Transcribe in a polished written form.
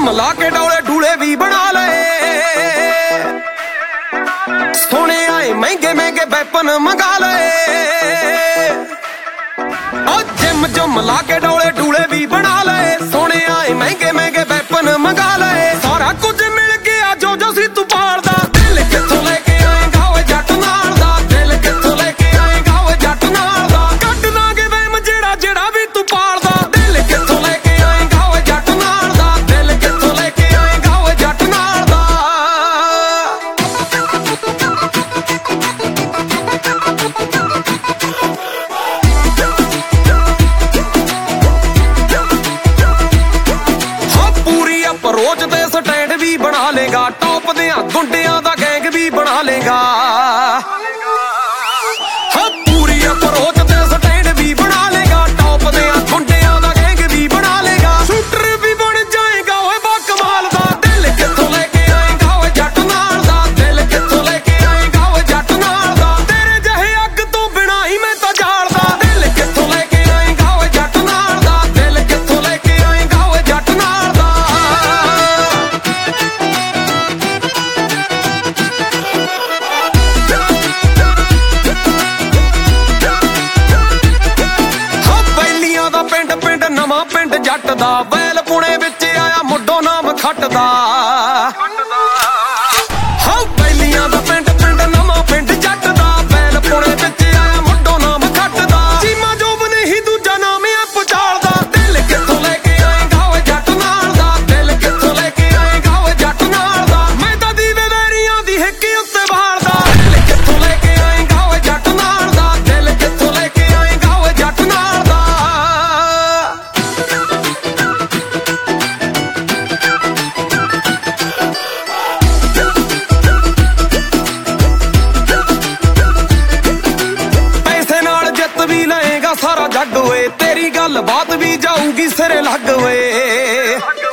ਜੁਮ ਲਾ ਕੇ ਡੌਲੇ ਡੂਲੇ ਵੀ ਬਣਾ ਲਏ। ਸੋਹਣੇ ਆਏ ਮਹਿੰਗੇ ਮਹਿੰਗੇ ਵੈਪਨ ਮੰਗਾ ਲਏ। ਉਹ ਜਿਮ ਜੁਮ ਲਾ ਕੇ ਡੌਲੇ ਡੂਲੇ ਵੀ ਬਣਾ ਲਏ। ਸੋਹਣੇ ਆਏ ਮਹਿੰਗੇ ਮਹਿੰਗੇ ਵੈਪਨ ਮੰਗਾ ਲਏ। ਸਾਰਾ ਕੁਝ ਮਿਲ ਗਿਆ ਜੋ ਜੋ ਸੀ ਤੂੰ ਪਾਲਦਾ। ਦਿਲ ਕਿੱਥੋਂ ਲੈ ਕੇ ਆਏਗਾ ਓਏ ਜੱਟ ਨਾਲ ਦਾ। ਦਿਲ ਕਿੱਥੋਂ ਲੈ ਕੇ ਆਏਗਾ ਓਏ ਜੱਟ ਨਾਲ ਦਾ। ਕੱਢ ਦਾਂਗੇ ਵਹਿਮ ਜਿਹੜਾ ਜਿਹੜਾ ਵੀ ਤੂੰ ਪਾਲਦਾ। ਦਿਲ ਕਿੱਥੋਂ ਲੈ ਕੇ ਆਏਗਾ ਓਏ ਜੱਟ ਨਾਲ ਦਾ। ਦਿਲ ਕਿੱਥੋਂ ਲੈ ਕੇ ਆਏਗਾ ਓਏ ਜੱਟ ਨਾਲ ਦਾ। ਅਪਰੋਚ ਤੇ ਸਟੈਂਡ ਵੀ ਬਣਾ ਲੇਗਾ। ਟੌਪ ਦੇ ਗੁੰਡਿਆਂ ਦਾ ਗੈਂਗ ਵੀ ਬਣਾ ਲੇਗਾ। ਹਾਂ ਪੂਰੀ ਅਪਰੋਚ ਤੇ ਸਟੈਂਡ ਵੀ ਬਣਾ ਲੇਗਾ। ਟੌਪ ਦੇ ਗੁੰਡਿਆਂ ਦਾ ਗੈਂਗ ਵੀ ਬਣਾ ਲੇਗਾ। ਸ਼ੂਟਰ ਵੀ ਬਣ ਜਾਏਗਾ ਓਏ ਬਾ ਕਮਾਲ ਦਾ। ਦਿਲ ਕਿੱਥੋਂ ਲੈ ਕੇ ਆਏਗਾ ਓਏ ਜੱਟ ਨਾਲ ਦਾ। ਦਿਲ ਕਿੱਥੋਂ ਲੈ ਕੇ ਆਏਗਾ ਓਏ ਜੱਟ ਨਾਲ ਦਾ। ਤੇਰੇ ਜਿਹੇ ਅੱਗ ਤੋਂ ਬਿਨਾਂ ਹੀ ਮੈਂ ਤਾਂ ਜਾਲਦਾ। ਦਿਲ ਕਿੱਥੋਂ ਲੈ ਕੇ ਆਏਗਾ ਓਏ ਜੱਟ ਨਾਲ ਦਾ। ਦਿਲ ਕਿੱਥੋਂ ਲੈ ਕੇ ਆਏਗਾ ਓਏ ਜੱਟ ਨਾਲ ਦਾ। ਪਿੰਡ ਪਿੰਡ ਨਵਾਂ ਪਿੰਡ ਜੱਟ ਦਾ। ਵੈਲ ਪੁਣੇ ਵਿੱਚ ਆਇਆ ਮੁੱਢੋਂ ਨਾਮ ਖੱਟ ਦਾ। ਹਾਂ ਬੈਲੀਆਂ ਦਾ ਪਿੰਡ ਪਿੰਡ ਨਵਾਂ ਪਿੰਡ ਜੱਟ ਦਾ। ਵੈਲ ਪੁਣੇ ਵਿੱਚ ਆਇਆ ਮੁੱਢੋਂ ਨਾਮ ਖੱਟ ਦਾ। ਚੀਮਾ ਜੋਬ ਨੇ ਹੀ ਦੂਜਾ ਨਾਮ ਆ ਪਚਾਲਦਾ। ਦਿਲ ਕਿੱਥੋਂ ਲੈ ਕੇ ਆਏਗਾ ਓਏ ਜੱਟ ਨਾਲ ਦਾ। ਦਿਲ ਕਿੱਥੋਂ ਲੈ ਕੇ ਆਏਗਾ ਓਏ ਜੱਟ ਨਾਲ ਦਾ। ਮੈਂ ਤਾਂ ਦੀਵੇ ਵੈਰੀਆਂ ਦੀ ਹਿੱਕ ਉੱਤੇ ਬਾਲਦਾ। ਦਿਲ ਕਿੱਥੋਂ ਲੈ ਕੇ ਆਏਗਾ ਓਏ ਜੱਟ ਨਾਲ ਦਾ। ਦਿਲ ਕਿੱਥੋਂ ਲੈ ਕੇ ਆਏਗਾ ਓਏ ਜੱਟ ਨਾਲ ਦਾ। ਵੀ ਲਏਗਾ ਸਾਰਾ ਜੱਗ ਓਏ। ਤੇਰੀ ਗੱਲ ਬਾਤ ਵੀ ਜਾਊਗੀ ਸਿਰੇ ਲੱਗ ਓਏ।